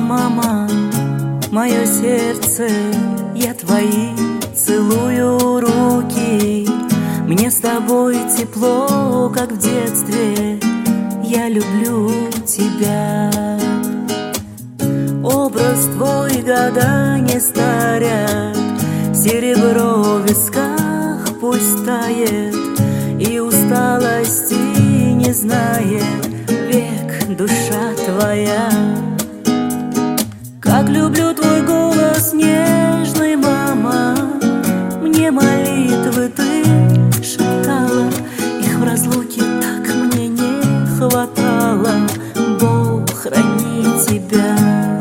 мама, мое сердце, я твои целую руки. Мне с тобой тепло, как в детстве, я люблю тебя. Образ твой года не старят, серебро в висках пусть тает, и усталости не знает век душа твоя. Как люблю твой голос нежный, мама, мне молитвы ты шептала, их в разлуке так мне не хватало. Бог храни тебя.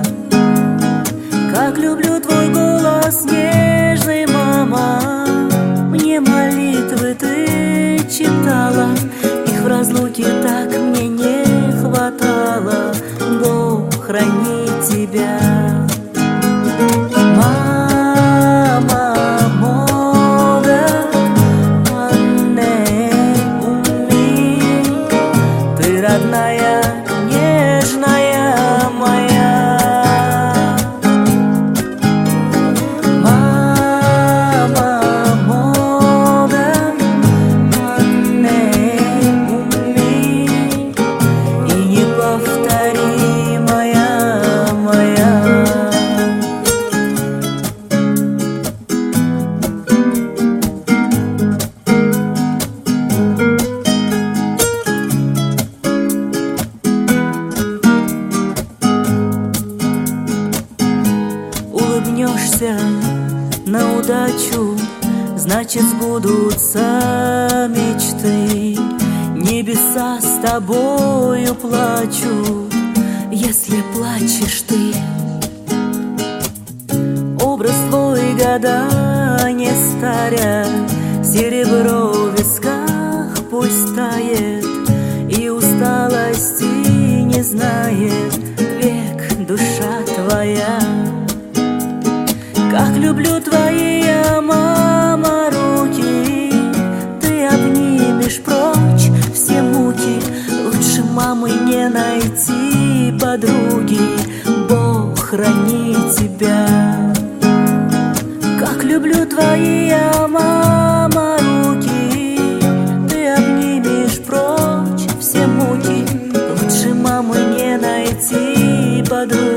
Как люблю твой голос нежный, мама, мне молитвы ты читала, их в разлуке так мне не хватало. Бог храни тебя. Родная, нежная моя, мама, мога, манне уми, и неповторимая моя. Улыбнешься на удачу, значит сбудутся мечты. Небеса с тобою плачут, если плачешь ты. Образ твой года не старят, серебро в висках пусть тает, и усталости не знает век душа твоя. Как люблю твои, я, мама, руки, ты обнимешь прочь все муки. Лучше мамы не найти подруги, Бог храни тебя. Как люблю твои, я, мама, руки, ты обнимешь прочь все муки. Лучше мамы не найти подруги.